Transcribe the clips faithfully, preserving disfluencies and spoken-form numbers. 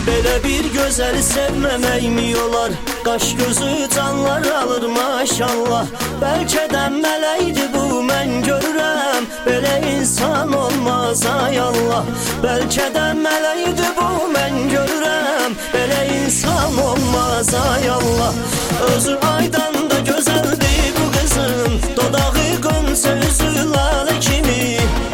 Belə bir gözəli sevməmək mi olar? Qaş gözü canlar alır maşallah. Bəlkə də mələkdir bu, mən görürəm. Belə insan olmaz ay Allah. Bəlkə də mələkdir bu, mən görürəm. Belə insan olmaz ay Allah. Özü aydan da gözəldir bu qızın, dodağı qonça, üzü lalə kimi.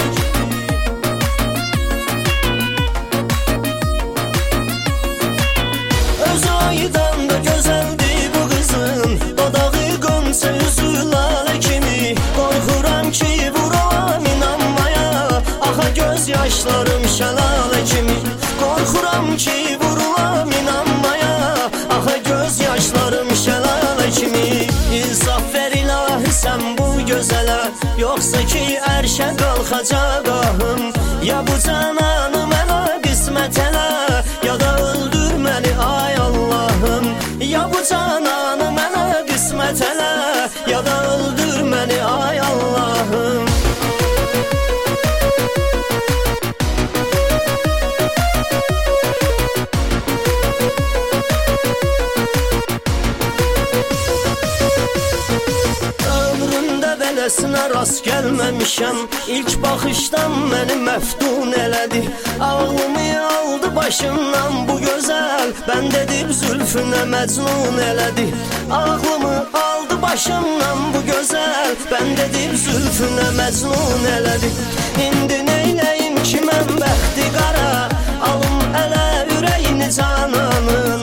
Özü aydan da gözəldir bu qızın, dodağı qonça, üzü lalə kimi. Qorxuram ki vuram inanmaya, axa göz yaşlarım şəlalə kimi. Qorxuram ki vurulam inanmaya, axa göz yaşlarım şəlalə kimi. İnsaf ver ilahi sən bu gözələ, yoxsa ki ərşə qalxacaq ahım. Ya bu cananı mənə qismət elə, ya da öldür məni ay Allahım. Ya bu cananı mənə qismət elə, ya da öldür məni ay Allahım. Beləsinə rast gəlməmişəm, İlk baxışdan məni məftun elədi. Ağlımı aldı başımdan bu gözəl, bənd edib zülfünə məcnun elədi. Ağlımı aldı başımdan bu gözəl, bənd edib zülfünə məcnun elədi. İndi neyləyim ki mən bəxti qara, alım ələ ürəyini cananın.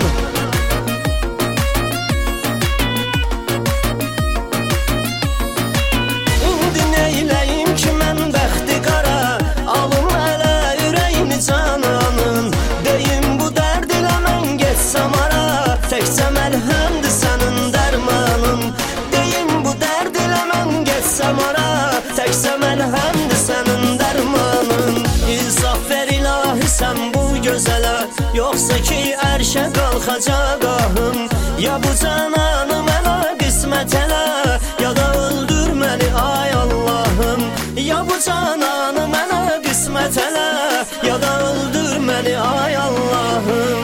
Təkcə məlhəmdir sənin dərmanın. Deyim bu dərd ilə mən geçsəm ara, təkcə məlhəmdir sənin dərmanın. İnsaf ver ilahi sən bu gözələ, yoxsa ki ərşə qalxacaq ahım. Ya bu cananı mənə qismət elə, ya da öldür məni ay Allahım. Ya bu cananı mənə qismət elə, ya da öldür məni ay Allahım.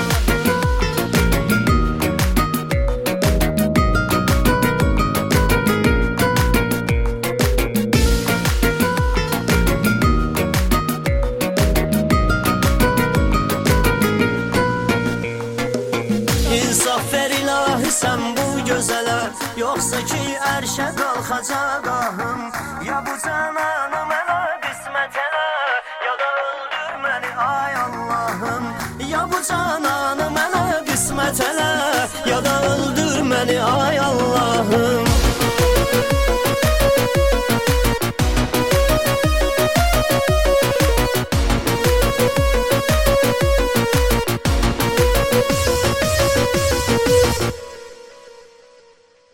İnsaf ver ilahi sən bu gözələ, yoxsa ki ərşə qalxacaq ahım. Ya bu cananı mənə qismət elə, ya da öldür məni ay Allahım. Ya bu cananı mənə qismət elə,